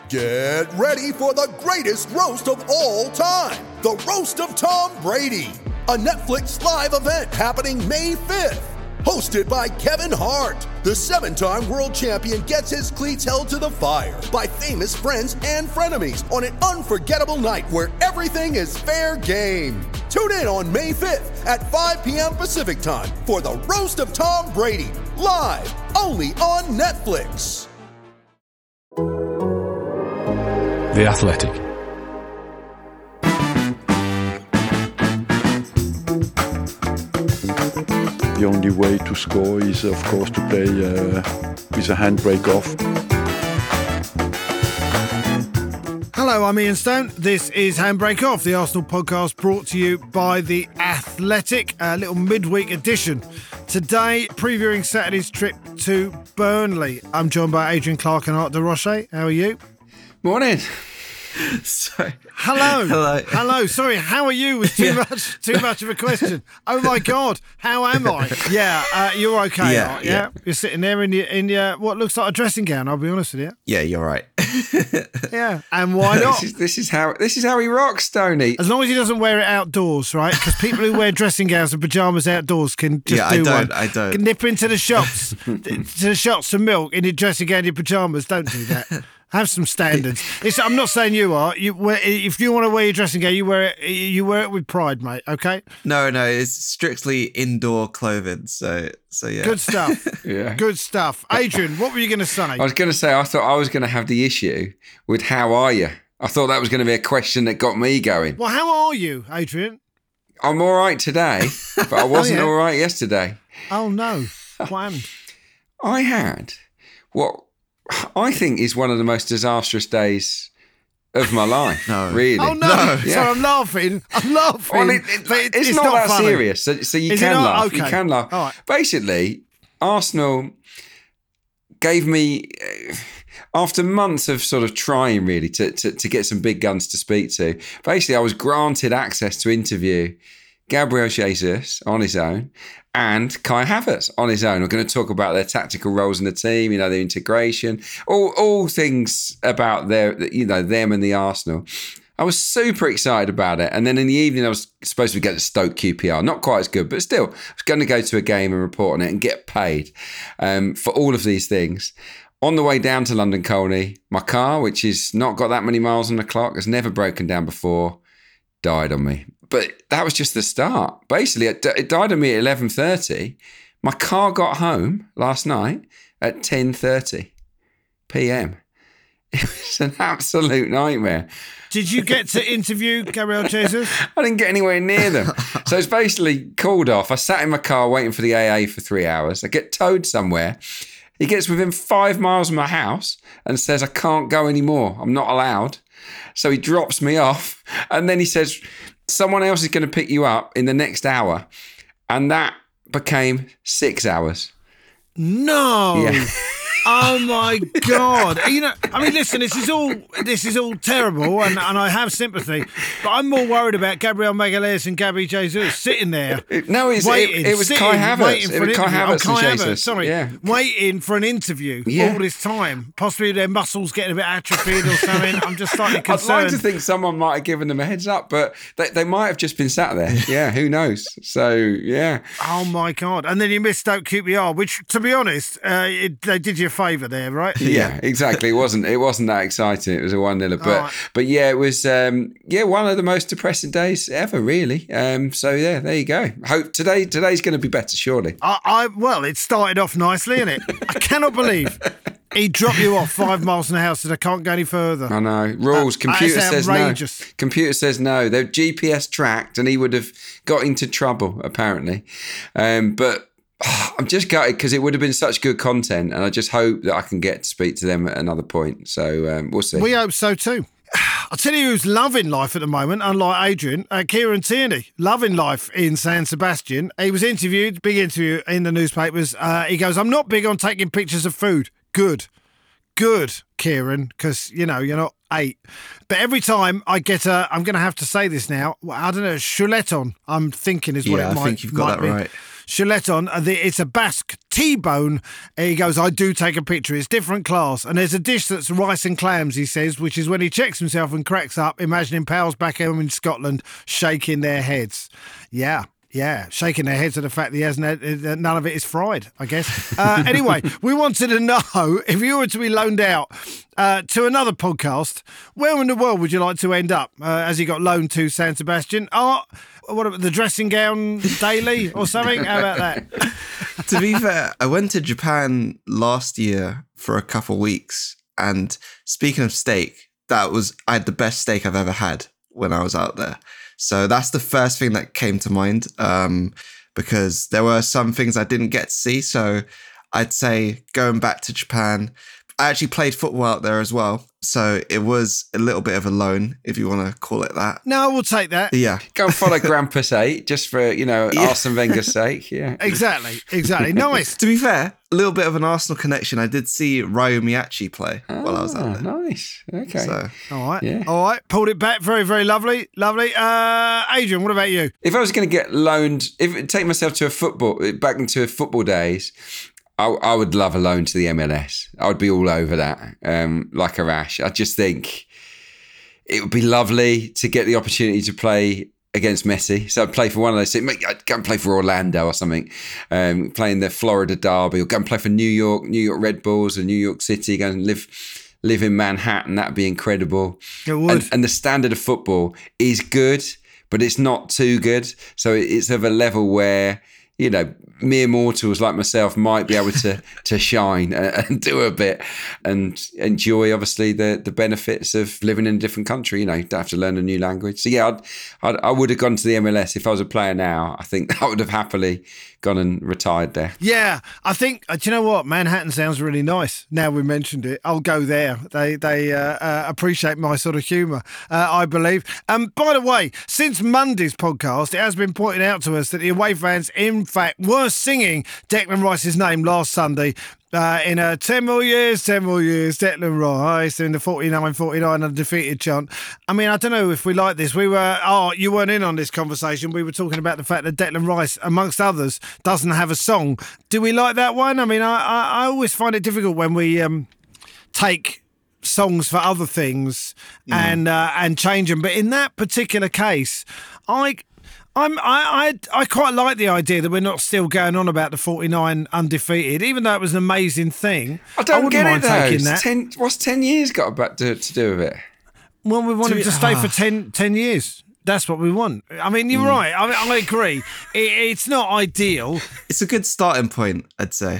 Get ready for the greatest roast of all time, the Roast of Tom Brady, a Netflix live event happening May 5th. Hosted by Kevin Hart, the 7-time world champion gets his cleats held to the fire by famous friends and frenemies on an unforgettable night where everything is fair game. Tune in on May 5th at 5 p.m. Pacific time for the Roast of Tom Brady, live only on Netflix. The Athletic. The only way to score is, of course, to play with a handbrake off. Hello, I'm Ian Stone. This is Handbrake Off, the Arsenal podcast brought to you by The Athletic, a little midweek edition. Today, previewing Saturday's trip to Burnley. I'm joined by Adrian Clark and Art de Roche. How are you? Morning. Hello. Sorry, how are you was too much of a question. Oh my God, how am I? Yeah, you're okay. Art, yeah. You're sitting there in your what looks like a dressing gown. I'll be honest with you. Yeah, you're right. Yeah, and why not? This is how he rocks, Stoney. As long as he doesn't wear it outdoors, right? Because people who wear dressing gowns and pajamas outdoors can just do one. I don't. Can nip into the shops, for milk in your dressing gown and your pajamas. Don't do that. Have some standards. I'm not saying you are. If you want to wear your dressing gown, you wear it with pride, mate. Okay. No, it's strictly indoor clothing. So yeah. Good stuff. Yeah. Good stuff. Adrian, what were you going to say? I was going to say I thought I was going to have the issue with how are you. I thought that was going to be a question that got me going. Well, how are you, Adrian? I'm all right today, but I wasn't all right yesterday. Oh no, what happened? I had what I think is one of the most disastrous days of my life. No. Really. Oh, no. Yeah. Sorry, I'm laughing. Well, it's not that funny. Serious, so you can laugh. Okay. You can laugh. All right. Basically, Arsenal gave me, after months of sort of trying really to get some big guns to speak to, basically I was granted access to interview Gabriel Jesus on his own and Kai Havertz on his own. We're going to talk about their tactical roles in the team, their integration, all things about them and the Arsenal. I was super excited about it. And then in the evening, I was supposed to get to Stoke QPR. Not quite as good, but still, I was going to go to a game and report on it and get paid for all of these things. On the way down to London Colney, my car, which has not got that many miles on the clock, has never broken down before, died on me. But that was just the start. Basically, it died on me at 11:30. My car got home last night at 10:30 p.m. It was an absolute nightmare. Did you get to interview Gabriel Jesus? I didn't get anywhere near them. So it's basically called off. I sat in my car waiting for the AA for 3 hours. I get towed somewhere. He gets within 5 miles of my house and says, I can't go anymore. I'm not allowed. So he drops me off. And then he says, someone else is going to pick you up in the next hour. And that became 6 hours. No. Yeah. Oh my God! Listen, this is all terrible, and I have sympathy, but I'm more worried about Gabriel Magalhaes and Gabby Jesus sitting there. No, it was Kai Havertz. It was Kai Havertz and Jesus. Sorry, yeah. Waiting for an interview all this time. Possibly their muscles getting a bit atrophied or something. I'm just slightly concerned. I'd like to think someone might have given them a heads up, but they might have just been sat there. Yeah, who knows? So yeah. Oh my God! And then you missed Stoke QPR, which, to be honest, they did you a favour there, right? Yeah, exactly. It wasn't that exciting. It was a 1-0, but yeah, it was one of the most depressing days ever, really. So yeah, there you go. Hope today's going to be better, surely. Well, it started off nicely, innit? I cannot believe he dropped you off 5 miles from the house and I can't go any further. I know. Rules. Computer says outrageous. no. Computer says no. They're GPS tracked and he would have got into trouble, apparently. But I'm just gutted because it would have been such good content and I just hope that I can get to speak to them at another point. So we'll see. We hope so too. I'll tell you who's loving life at the moment, unlike Adrian, Kieran Tierney, loving life in San Sebastian. He was interviewed, big interview in the newspapers. He goes, I'm not big on taking pictures of food. Good, Kieran, because, you're not 8. But every time I get I'm going to have to say this now, I don't know, chouleton, I'm thinking is what it might be. I think you've got that right. Chuleton. It's a Basque T-bone. He goes, I do take a picture. It's different class. And there's a dish that's rice and clams, he says, which is when he checks himself and cracks up, imagining pals back home in Scotland shaking their heads. Yeah, shaking their heads at the fact that he hasn't had, none of it is fried, I guess. Anyway, we wanted to know, if you were to be loaned out to another podcast, where in the world would you like to end up? As he got loaned to San Sebastian? What about the Dressing Gown Daily or something? How about that? To be fair, I went to Japan last year for a couple of weeks. And speaking of steak, I had the best steak I've ever had when I was out there. So that's the first thing that came to mind, because there were some things I didn't get to see. So I'd say going back to Japan, I actually played football out there as well. So it was a little bit of a loan, if you want to call it that. No, we'll take that. Yeah. Go and follow Grampus 8 just for, Arsene Wenger's sake. Yeah. Exactly. Nice. To be fair, a little bit of an Arsenal connection. I did see Ryo Miyachi play while I was out there. Nice. Okay. So, all right. Yeah. All right. Pulled it back. Very, very lovely. Adrian, what about you? If I was going to get loaned, take myself back into football days, I would love a loan to the MLS. I would be all over that, like a rash. I just think it would be lovely to get the opportunity to play against Messi. So I'd play for one of those. I'd go and play for Orlando or something, playing the Florida Derby, or go and play for New York Red Bulls or New York City, go and live in Manhattan. That'd be incredible. It would. And the standard of football is good, but it's not too good. So it's of a level where, mere mortals like myself might be able to shine and do a bit and enjoy, obviously, the benefits of living in a different country. You don't have to learn a new language. So, yeah, I would have gone to the MLS. If I was a player now, I think I would have happily gone and retired there. Yeah, I think, do you know what? Manhattan sounds really nice. Now we mentioned it, I'll go there. They appreciate my sort of humour, I believe. By the way, since Monday's podcast, it has been pointed out to us that the away fans, in fact, were singing Declan Rice's name last Sunday in a 10 more years, Declan Rice, in the 49 undefeated chant. I mean, I don't know if we like this. You weren't in on this conversation. We were talking about the fact that Declan Rice, amongst others, doesn't have a song. Do we like that one? I mean, I always find it difficult when we take songs for other things and change them. But in that particular case, I quite like the idea that we're not still going on about the 49 undefeated, even though it was an amazing thing. I don't get it, taking though. that. What's 10 years got about to do with it? Well, we want him to stay for 10 years. That's what we want. I mean, you're right. I agree. It's not ideal. It's a good starting point, I'd say.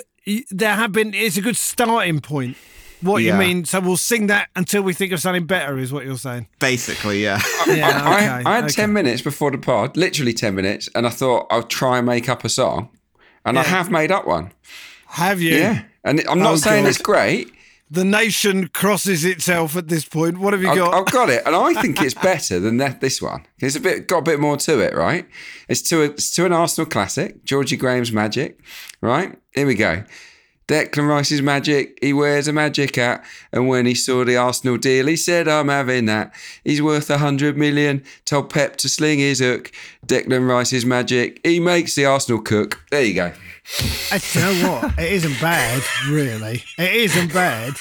It's a good starting point. What you mean? So we'll sing that until we think of something better, is what you're saying? Basically, yeah. Yeah, I had 10 minutes before the pod, literally 10 minutes, and I thought I'll try and make up a song, and I have made up one. Have you? Yeah, and I'm not saying it's great. The nation crosses itself at this point. What have you got? I've got it, and I think it's better than this one. It's got a bit more to it, right? It's to an Arsenal classic, Georgie Graham's Magic, right? Here we go. Declan Rice's magic, he wears a magic hat, and when he saw the Arsenal deal, he said, I'm having that. He's worth 100 million, told Pep to sling his hook. Declan Rice's magic, he makes the Arsenal cook. There you go. Do you know what? It isn't bad, really. It isn't bad.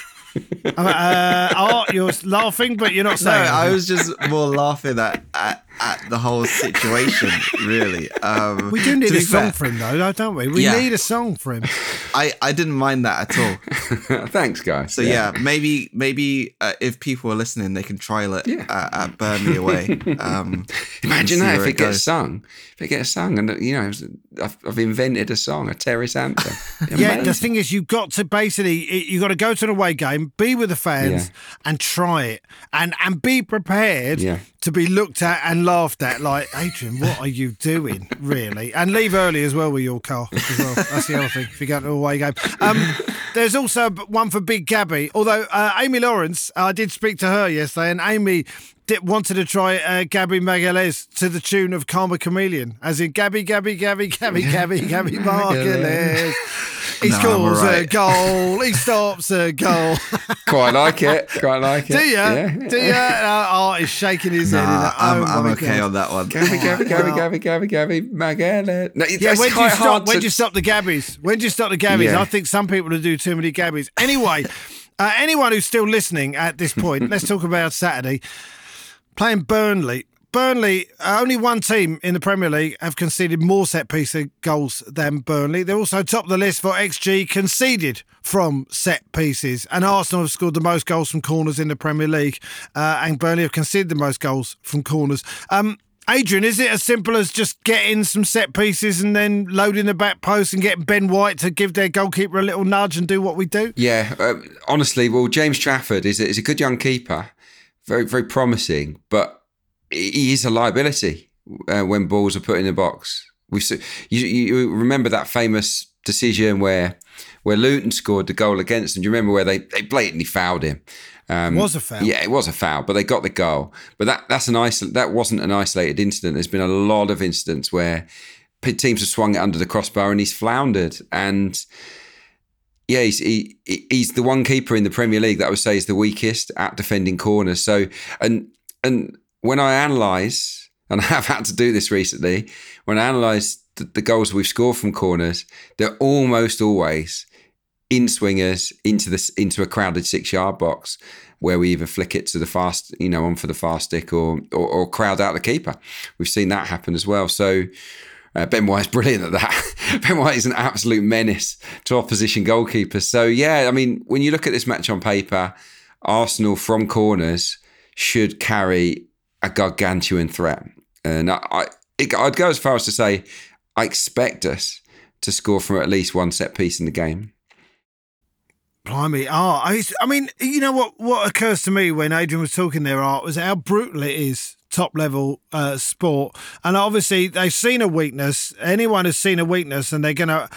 You're laughing, but you're not saying No, I was just more laughing at the whole situation, really. We do need a song for him, though, don't we? We need a song for him. I didn't mind that at all. Thanks, guys. So yeah, maybe if people are listening, they can trial it at Burnley away. Imagine that if it gets sung. If it gets sung, and I've invented a song, a terrace anthem. Yeah, the thing is, you've got to to go to an away game, be with the fans, and try it, and be prepared to be looked at and laughed at. Like, Adrian, what are you doing, really? And leave early as well with your car as well. That's the other thing. If you go to an away game, there's also one for Big Gabby. Although Amy Lawrence, I did speak to her yesterday, and Amy wanted to try Gabby Magalhaes to the tune of Karma Chameleon, as in Gabby Magalhaes. He scores a goal. He stops a goal. Quite like it. Do you? Yeah. Do you? He's shaking his head. I'm okay on that one. Gabby Magalhaes. No, Yeah, when do you stop the Gabbies? When do you stop the Gabbies? Yeah. I think some people do too many Gabbies. Anyway, anyone who's still listening at this point, let's talk about Saturday. Playing Burnley. Burnley, only one team in the Premier League have conceded more set-piece goals than Burnley. They're also top of the list for XG conceded from set pieces. And Arsenal have scored the most goals from corners in the Premier League. And Burnley have conceded the most goals from corners. Adrian, is it as simple as just getting some set pieces and then loading the back post and getting Ben White to give their goalkeeper a little nudge and do what we do? Yeah, honestly, well, James Trafford is a good young keeper. Very, very promising, but he is a liability when balls are put in the box. You remember that famous decision where Luton scored the goal against them? Do you remember where they blatantly fouled him? It was a foul. Yeah, it was a foul, but they got the goal. But that wasn't an isolated incident. There's been a lot of incidents where teams have swung it under the crossbar and he's floundered. And yeah, he's the one keeper in the Premier League that I would say is the weakest at defending corners. So and when I analyse, and I have had to do this recently, when I analyse the goals we've scored from corners, they're almost always in swingers into a crowded 6-yard box where we either flick it to the fast, on for the fast stick or crowd out the keeper. We've seen that happen as well. So Ben White's brilliant at that. Ben White is an absolute menace to opposition goalkeepers. So yeah, I mean, when you look at this match on paper, Arsenal from corners should carry a gargantuan threat. And I'd go as far as to say I expect us to score from at least one set piece in the game. Blimey. I mean, you know what occurs to me when Adrian was talking there, Art, was how brutal it is, top level sport. And obviously they've seen a weakness. Anyone who's seen a weakness and they're gonna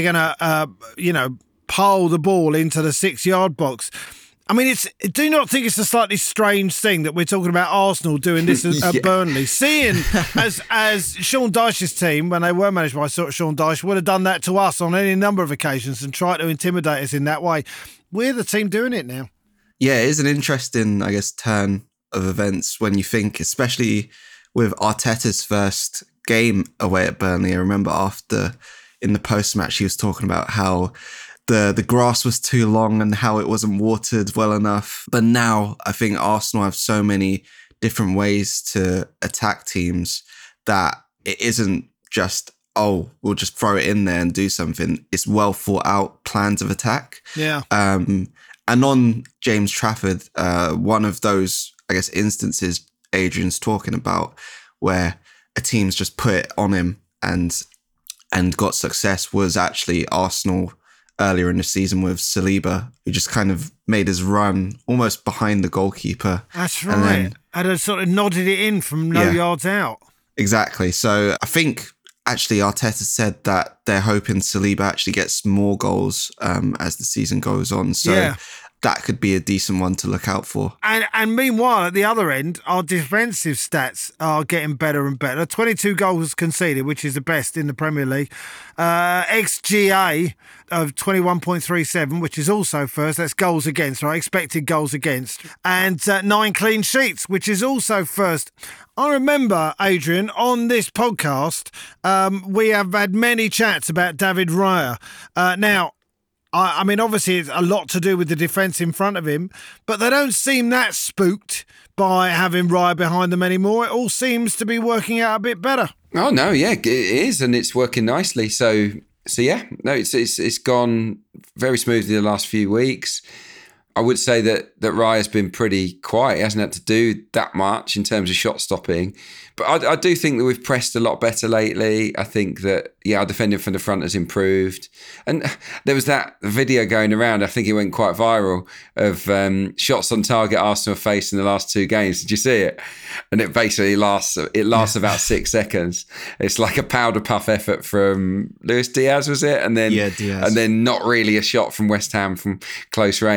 pile the ball into the 6-yard box. I mean, do you not think it's a slightly strange thing that we're talking about Arsenal doing this at Burnley? Seeing as Sean Dyche's team, when they were managed by Sean Dyche, would have done that to us on any number of occasions and tried to intimidate us in that way. We're the team doing it now. Yeah, it is an interesting, I guess, turn of events when you think, especially with Arteta's first game away at Burnley. I remember in the post-match, he was talking about how the grass was too long and how it wasn't watered well enough. But now I think Arsenal have so many different ways to attack teams that it isn't just, we'll just throw it in there and do something. It's well thought out plans of attack. Yeah. And on James Trafford, one of those, I guess, instances Adrian's talking about where a team's just put it on him and got success was actually Arsenal earlier in the season with Saliba, who just kind of made his run almost behind the goalkeeper. That's right. And sort of nodded it in from yards out. Exactly. So I think actually Arteta said that they're hoping Saliba actually gets more goals as the season goes on. So that could be a decent one to look out for. And meanwhile, at the other end, our defensive stats are getting better and better. 22 goals conceded, which is the best in the Premier League. XGA of 21.37, which is also first. That's goals against, right? Expected goals against. And 9 clean sheets, which is also first. I remember, Adrian, on this podcast, we have had many chats about David Raya. Now, I mean, obviously, it's a lot to do with the defence in front of him, but they don't seem that spooked by having Raya behind them anymore. It all seems to be working out a bit better. Oh, no, yeah, it is, and it's working nicely. So yeah, no, it's gone very smoothly the last few weeks. I would say that Raya's been pretty quiet. He hasn't had to do that much in terms of shot stopping. But I do think that we've pressed a lot better lately. I think that, our defending from the front has improved. And there was that video going around, I think it went quite viral, of shots on target Arsenal faced in the last 2 games. Did you see it? And it basically lasts about 6 seconds. It's like a powder puff effort from Luis Diaz, was it? And then Diaz. And then not really a shot from West Ham from close range. And it's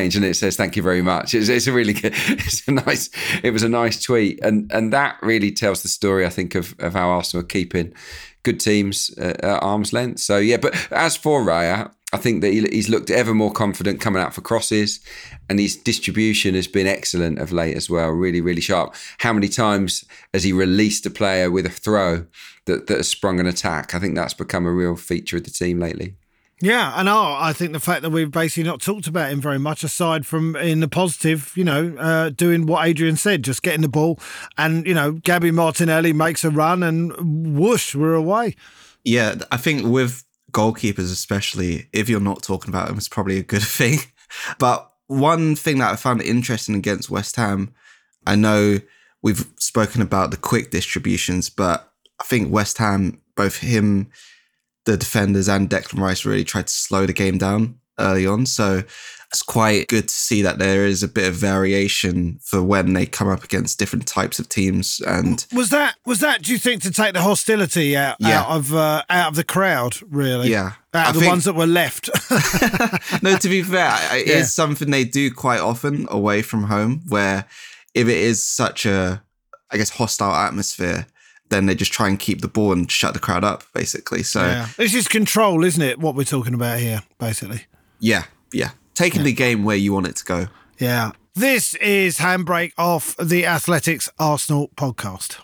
says thank you very much. It's a really good, it was a nice tweet, and that really tells the story, I think, of how Arsenal are keeping good teams at arm's length. So yeah, but as for Raya, I think that he's looked ever more confident coming out for crosses, and his distribution has been excellent of late as well. Really, really sharp. How many times has he released a player with a throw that has sprung an attack? I think that's become a real feature of the team lately. Yeah, and I think the fact that we've basically not talked about him very much, aside from in the positive, doing what Adrian said, just getting the ball, and Gabby Martinelli makes a run, and whoosh, we're away. Yeah, I think with goalkeepers especially, if you're not talking about them, it's probably a good thing. But one thing that I found interesting against West Ham, I know we've spoken about the quick distributions, but I think West Ham, both him, the defenders and Declan Rice really tried to slow the game down early on. So it's quite good to see that there is a bit of variation for when they come up against different types of teams. And was that do you think, to take the hostility out of the crowd, really? Yeah. Out of the ones that were left. No, to be fair, it is something they do quite often away from home, where if it is such a, I guess, hostile atmosphere, then they just try and keep the ball and shut the crowd up, basically. So this is control, isn't it? What we're talking about here, basically. Yeah. Taking the game where you want it to go. Yeah. This is Handbrake Off, the Athletics Arsenal podcast.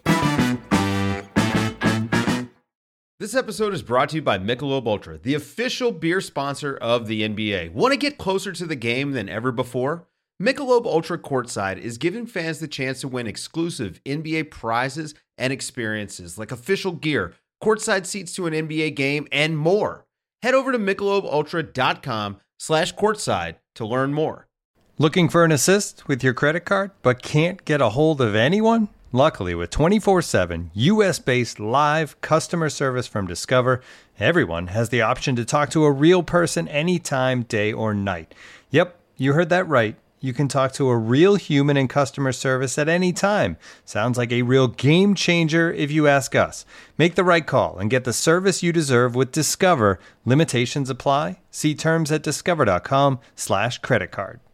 This episode is brought to you by Michelob Ultra, the official beer sponsor of the NBA. Want to get closer to the game than ever before? Michelob Ultra Courtside is giving fans the chance to win exclusive NBA prizes and experiences like official gear, courtside seats to an NBA game, and more. Head over to MichelobUltra.com/courtside to learn more. Looking for an assist with your credit card but can't get a hold of anyone? Luckily, with 24/7 US-based live customer service from Discover, everyone has the option to talk to a real person anytime, day or night. Yep, you heard that right. You can talk to a real human in customer service at any time. Sounds like a real game changer if you ask us. Make the right call and get the service you deserve with Discover. Limitations apply. See terms at discover.com/creditcard.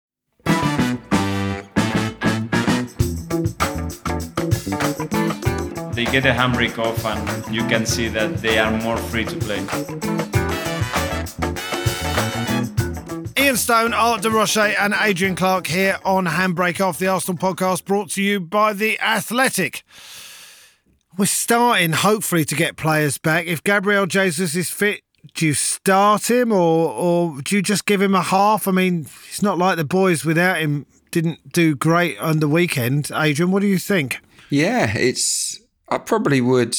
They get a handbrake off and you can see that they are more free to play. Ian Stone, Art de Roche and Adrian Clark here on Handbrake Off, the Arsenal podcast, brought to you by The Athletic. We're starting, hopefully, to get players back. If Gabriel Jesus is fit, do you start him or do you just give him a half? I mean, it's not like the boys without him didn't do great on the weekend. Adrian, what do you think? Yeah, I probably would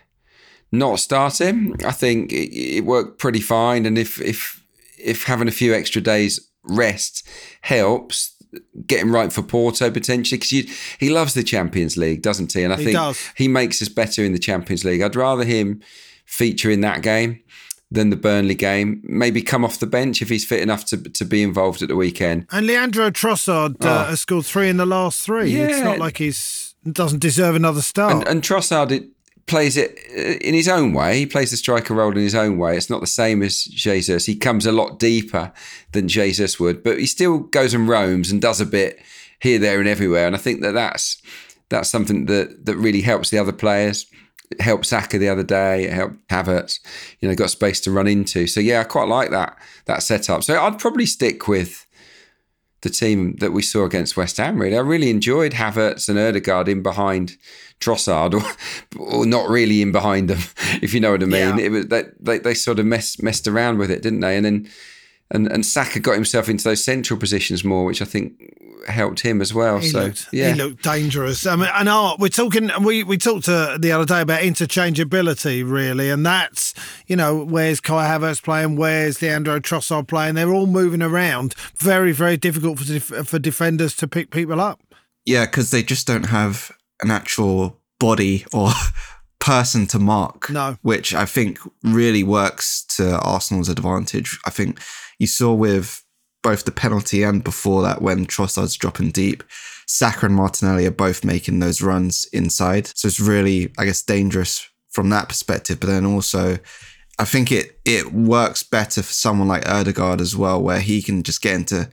not start him. I think it worked pretty fine, and if having a few extra days rest helps, get him right for Porto potentially, because he loves the Champions League, doesn't he? And I think he makes us better in the Champions League. I'd rather him feature in that game than the Burnley game. Maybe come off the bench if he's fit enough to be involved at the weekend. And Leandro Trossard has scored 3 in the last 3. Yeah. It's not like doesn't deserve another start. And Trossard plays it in his own way. He plays the striker role in his own way. It's not the same as Jesus. He comes a lot deeper than Jesus would, but he still goes and roams and does a bit here, there and everywhere. And I think that's something that really helps the other players. It helped Saka the other day. It helped Havertz. Got space to run into. So yeah, I quite like that setup. So I'd probably stick with the team that we saw against West Ham, really. I really enjoyed Havertz and Ødegaard in behind Trossard, or not really in behind them, if you know what I mean. Yeah. It was they sort of messed around with it, didn't they? And then and Saka got himself into those central positions more, which I think helped him as well. He looked dangerous. I mean, and we're talking. We talked the other day about interchangeability, really, and that's where's Kai Havertz playing, where's Leandro Trossard playing. They're all moving around. Very, very difficult for defenders to pick people up. Yeah, because they just don't have an actual body or person to mark. No, which I think really works to Arsenal's advantage. I think you saw with both the penalty and before that, when Trossard's dropping deep, Saka and Martinelli are both making those runs inside. So it's really, I guess, dangerous from that perspective. But then also, I think it works better for someone like Ødegaard as well, where he can just get into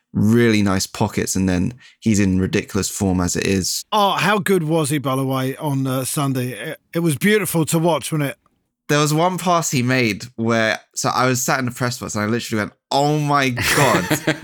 really nice pockets, and then he's in ridiculous form as it is. Oh, how good was he, by the way, on Sunday? It was beautiful to watch, wasn't it? There was one pass he made where, so I was sat in the press box and I literally went, oh my God.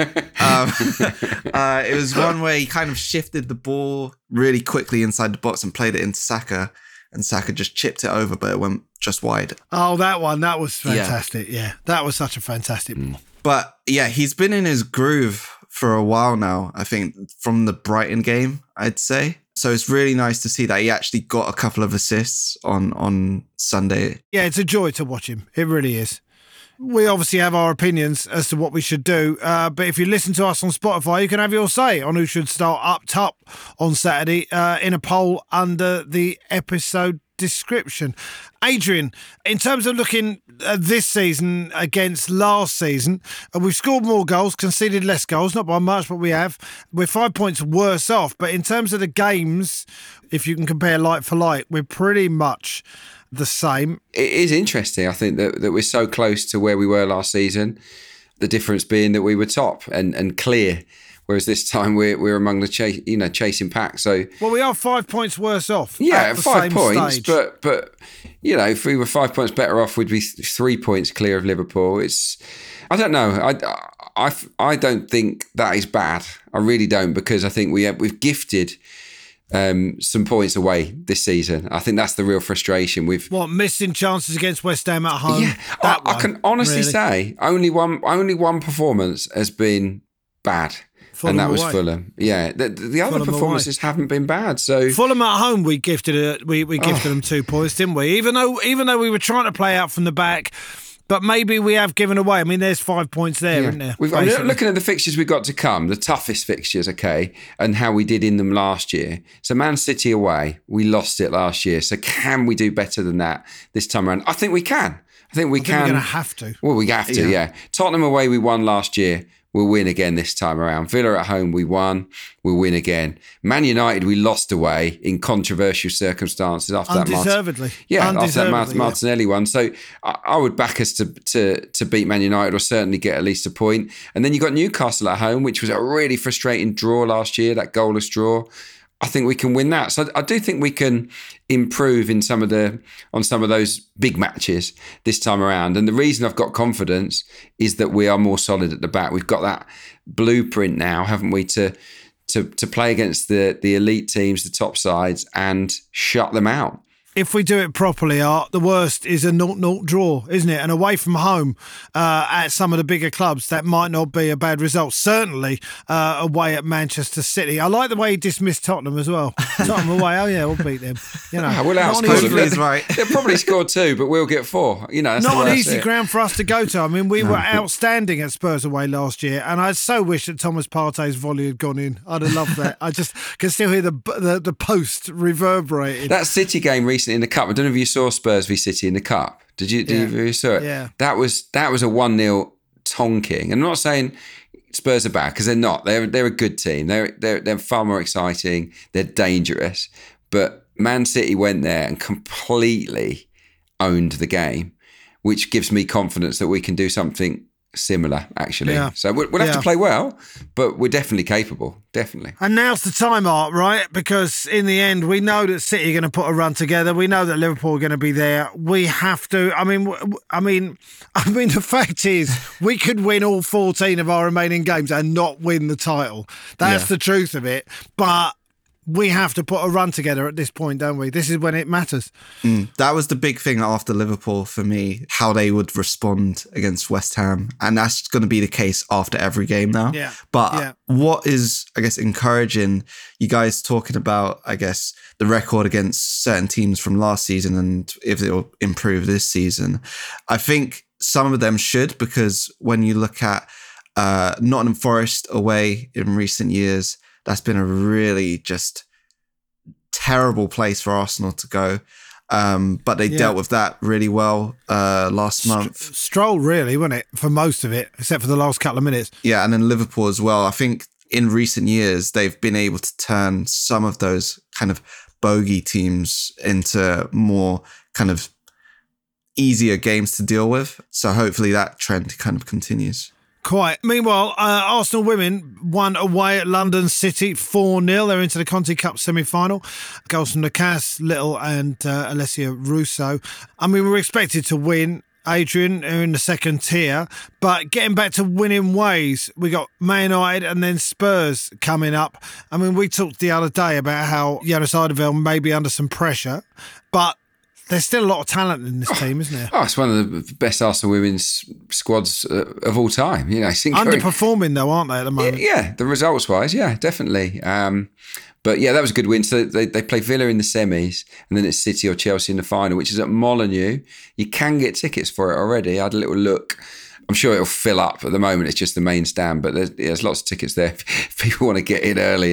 It was one where he kind of shifted the ball really quickly inside the box and played it into Saka, and Saka just chipped it over, but it went just wide. Oh, that one, that was fantastic. Yeah, that was such a fantastic ball. But yeah, he's been in his groove for a while now, I think, from the Brighton game, I'd say. So it's really nice to see that he actually got a couple of assists on Sunday. Yeah, it's a joy to watch him. It really is. We obviously have our opinions as to what we should do, but if you listen to us on Spotify, you can have your say on who should start up top on Saturday in a poll under the episode description. Adrian, in terms of looking at this season against last season, we've scored more goals, conceded less goals, not by much, but we have. We're 5 points worse off, but in terms of the games, if you can compare like for like, we're pretty much the same. It is interesting, I think, that we're so close to where we were last season. The difference being that we were top and clear, whereas this time we're among the chasing pack. So we are 5 points worse off. Yeah, at the 5 same points, stage. but if we were 5 points better off, we'd be 3 points clear of Liverpool. I don't know. I don't think that is bad. I really don't, because I think we've gifted some points away this season. I think that's the real frustration. Missing chances against West Ham at home? Yeah, I can honestly say only one performance has been bad. Fulham and that was away. Fulham. Yeah, the other performances haven't been bad. So Fulham at home, we gifted them 2 points, didn't we? Even though we were trying to play out from the back, but maybe we have given away. I mean, there's 5 points there, isn't there? Looking at the fixtures we've got to come, the toughest fixtures, okay, and how we did in them last year. So Man City away, we lost it last year. So can we do better than that this time around? I think we can. I think we're going to have to. Well, we have to, yeah. Tottenham away, we won last year. We'll win again this time around. Villa at home, we won. We'll win again. Man United, we lost away in controversial circumstances after Undeservedly. after that Martinelli one. So I would back us to beat Man United, or certainly get at least a point. And then you got Newcastle at home, which was a really frustrating draw last year, that goalless draw. I think we can win that. So I do think we can improve on some of those big matches this time around. And the reason I've got confidence is that we are more solid at the back. We've got that blueprint now, haven't we, to play against the elite teams, the top sides, and shut them out. If we do it properly, Art, the worst is a 0-0 draw, isn't it? And away from home at some of the bigger clubs, that might not be a bad result. Certainly away at Manchester City. I like the way he dismissed Tottenham as well. Tottenham away, oh yeah, we'll beat them. We'll outscore them. He's right. They'll probably score 2, but we'll get 4. That's not an easy ground for us to go to. I mean, we were outstanding at Spurs away last year, and I so wish that Thomas Partey's volley had gone in. I'd have loved that. I just can still hear the post reverberating. That City game recently in the Cup. I don't know if you saw Spurs v City in the Cup. Did you saw it? Yeah. That was a 1-0 tonking. And I'm not saying Spurs are bad, because they're not. They're a good team. They're far more exciting. They're dangerous. But Man City went there and completely owned the game, which gives me confidence that we can do something similar, actually. Yeah. So we'll have to play well, but we're definitely capable. Definitely. And now's the time, Art, right? Because in the end, we know that City are going to put a run together. We know that Liverpool are going to be there. We have to. I mean, the fact is, we could win all 14 of our remaining games and not win the title. That's the truth of it. But we have to put a run together at this point, don't we? This is when it matters. That was the big thing after Liverpool for me, how they would respond against West Ham. And that's going to be the case after every game now. Yeah. But what is, I guess, encouraging, you guys talking about, I guess, the record against certain teams from last season and if they'll improve this season. I think some of them should, because when you look at Nottingham Forest away in recent years, that's been a really just terrible place for Arsenal to go. But they dealt with that really well last month. Stroll, really, wasn't it? For most of it, except for the last couple of minutes. Yeah, and then Liverpool as well. I think in recent years, they've been able to turn some of those kind of bogey teams into more kind of easier games to deal with. So hopefully that trend kind of continues. quite. Meanwhile, Arsenal women won away at London City 4-0. They're into the Conti Cup semi-final. Goals from Lucas Little and Alessia Russo. I mean, we were expected to win. Adrian are in the second tier, but getting back to winning ways, we got Man United and then Spurs coming up. I mean, we talked the other day about how Jonas Eideveld may be under some pressure, but there's still a lot of talent in this team, isn't there? Oh, it's one of the best Arsenal women's squads of all time. You know, underperforming though, aren't they at the moment? Yeah, the results-wise, yeah, definitely. But yeah, that was a good win. So they play Villa in the semis, and then it's City or Chelsea in the final, which is at Molineux. You can get tickets for it already. I had a little look. I'm sure it'll fill up. At the moment, it's just the main stand, but there's lots of tickets there if people want to get in early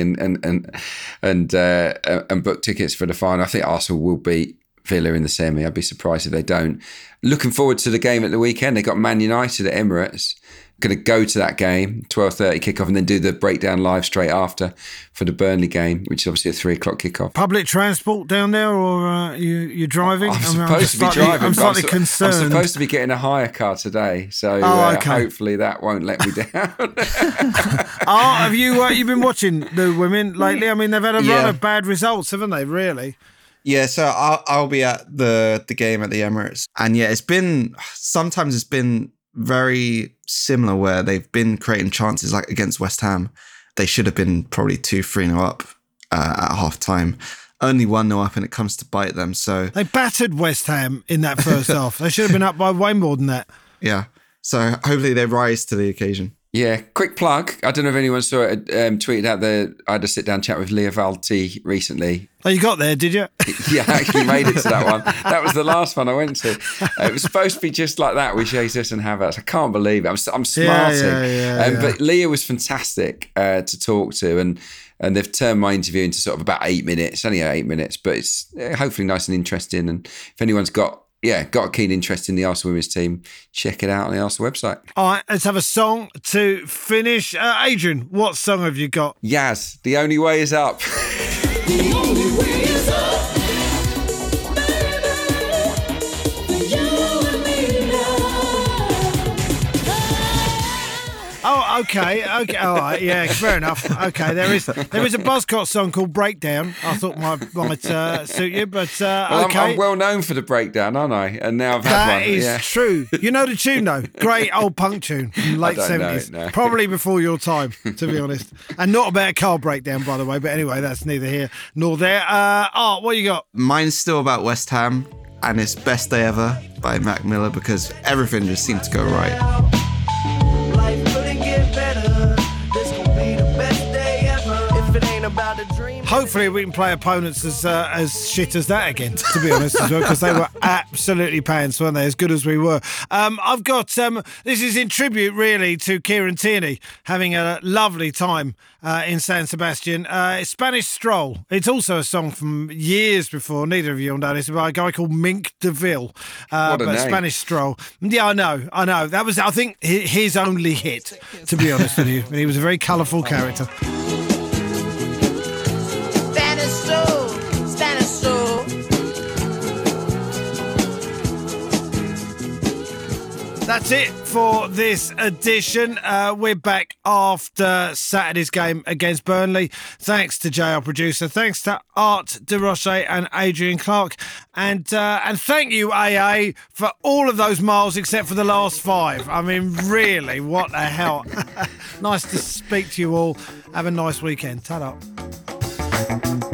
and book tickets for the final. I think Arsenal will beat Villa in the semi. I'd be surprised if they don't. Looking forward to the game at the weekend. They got Man United at Emirates. Going to go to that game, 12:30 kickoff, and then do the breakdown live straight after for the Burnley game, which is obviously a 3 o'clock kickoff. Public transport down there, or you're driving? I'm supposed to be driving. I'm slightly concerned. I'm supposed to be getting a hire car today, so hopefully that won't let me down. Have you been watching the women lately? I mean, they've had a run of bad results, haven't they? Really? Yeah, so I'll be at the game at the Emirates, and yeah, sometimes it's been very similar where they've been creating chances like against West Ham. They should have been probably 2-3-0 up at half time. Only 1-0 up and it comes to bite them. So they battered West Ham in that first half. They should have been up by way more than that. Yeah. So hopefully they rise to the occasion. Yeah, quick plug. I don't know if anyone saw it. Tweeted out I had a sit-down chat with Leah Valti recently. Oh, you got there, did you? Yeah, I actually made it to that one. That was the last one I went to. It was supposed to be just like that with Jesus and Havertz. I can't believe it. I'm smarting. Yeah. But Leah was fantastic to talk to, and they've turned my interview into sort of about 8 minutes. Only 8 minutes, but it's hopefully nice and interesting. And if anyone's got a keen interest in the Arsenal women's team, check it out on the Arsenal website. All right, let's have a song to finish. Adrian, what song have you got? Yaz, The Only Way Is Up. The only way is up, baby, you and me now. Oh, okay, all right, yeah, fair enough. Okay, there is a Buzzcocks song called Breakdown. I thought might suit you, but okay. I'm well known for the breakdown, aren't I? And now I've had one. That is true. You know the tune though? Great old punk tune from the late 70s. No. Probably before your time, to be honest. And not about a car breakdown, by the way. But anyway, that's neither here nor there. Art, what you got? Mine's still about West Ham, and it's Best Day Ever by Mac Miller because everything just seemed to go right. Hopefully we can play opponents as shit as that again, to be honest, as well, because they were absolutely pants, weren't they? As good as we were. I've got, this is in tribute really to Kieran Tierney having a lovely time in San Sebastian. It's Spanish Stroll. It's also a song from years before, neither of you will know this, by a guy called Mink DeVille. What a name. Spanish Stroll. Yeah, I know. That was, I think, his only hit, to be honest with you. And he was a very colourful character. That's it for this edition. We're back after Saturday's game against Burnley. Thanks to Jay, our producer. Thanks to Art de Roche and Adrian Clark. And thank you, AA, for all of those miles except for the last 5. I mean, really, what the hell? Nice to speak to you all. Have a nice weekend. Ta-da.